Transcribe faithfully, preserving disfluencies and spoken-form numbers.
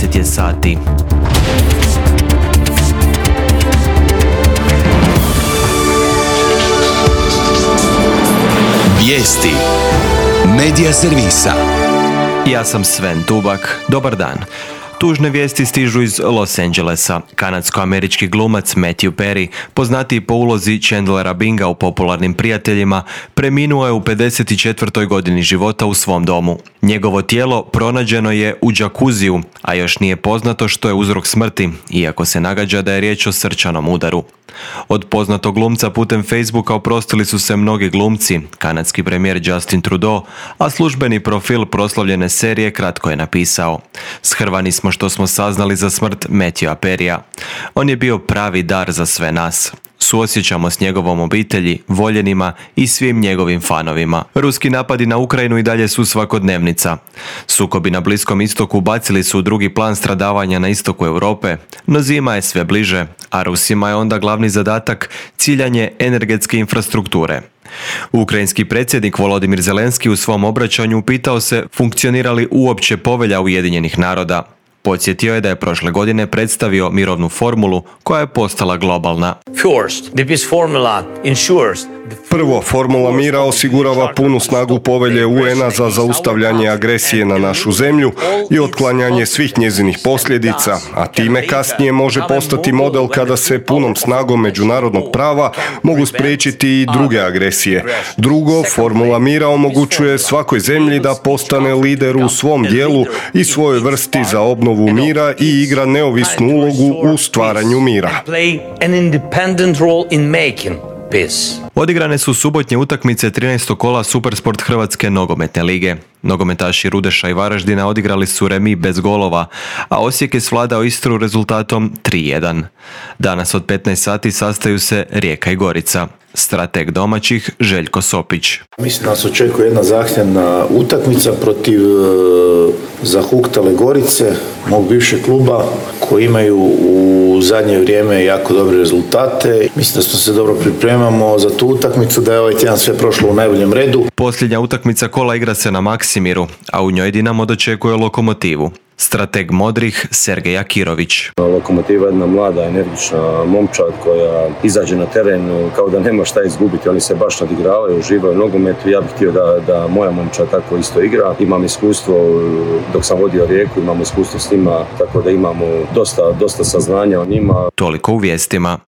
deset je sati. Vijesti Medija servisa. Ja sam Sven Tubak. Dobar dan. Tužne vijesti stižu iz Los Angelesa. Kanadsko-američki glumac Matthew Perry, poznatiji po ulozi Chandlera Binga u Popularnim prijateljima, preminuo je u pedeset četvrtoj godini života u svom domu. Njegovo tijelo pronađeno je u džakuziju, a još nije poznato što je uzrok smrti, iako se nagađa da je riječ o srčanom udaru. Od poznatog glumca putem Facebooka oprostili su se mnogi glumci, kanadski premijer Justin Trudeau, a službeni profil proslavljene serije kratko je napisao: "Shrvani smo što smo saznali za smrt Matthewa Perrya. On je bio pravi dar za sve nas. Suosjećamo s njegovom obitelji, voljenima i svim njegovim fanovima." Ruski napadi na Ukrajinu i dalje su svakodnevnica. Sukobi na Bliskom istoku bacili su u drugi plan stradavanja na istoku Europe, no zima je sve bliže, a Rusima je onda glavni zadatak ciljanje energetske infrastrukture. Ukrajinski predsjednik Volodimir Zelenski u svom obraćanju pitao se funkcionira li uopće povelja Ujedinjenih naroda. Podsjetio je da je prošle godine predstavio mirovnu formulu koja je postala globalna. Prvo, formula mira osigurava punu snagu povelje U N-a za zaustavljanje agresije na našu zemlju i otklanjanje svih njezinih posljedica, a time kasnije može postati model kada se punom snagom međunarodnog prava mogu spriječiti i druge agresije. Drugo, formula mira omogućuje svakoj zemlji da postane lider u svom dijelu i svojoj vrsti za obnovu mira i igra neovisnu ulogu u stvaranju mira. Odigrane su subotnje utakmice trinaestog kola Supersport Hrvatske nogometne lige. Nogometaši Rudeša i Varaždina odigrali su remi bez golova, a Osijek je svladao Istru rezultatom tri jedan. Danas od petnaest sati sastaju se Rijeka i Gorica. Strateg domaćih Željko Sopić. Mislim da nas očekuje jedna zahtjevna utakmica protiv e, zahuktale Gorice, mog bivšeg kluba, koji imaju u zadnje vrijeme jako dobre rezultate. Mislim da smo se dobro pripremamo za tu utakmicu, da je ovaj tjedan sve prošlo u najboljem redu. Posljednja utakmica kola igra se na Maksimiru, a u njoj Dinamo dočekuje Lokomotivu. Strateg modrih Sergej Akirović. Lokomotiva je jedna mlada, energična momčad koja izađe na teren kao da nema šta izgubiti. Oni se baš nadigravaju, uživaju u nogometu. Ja bih htio da, da moja momčad tako isto igra. Imam iskustvo dok sam vodio Rijeku, imamo iskustvo s njima, tako da imamo dosta, dosta saznanja o njima. Toliko u vijestima.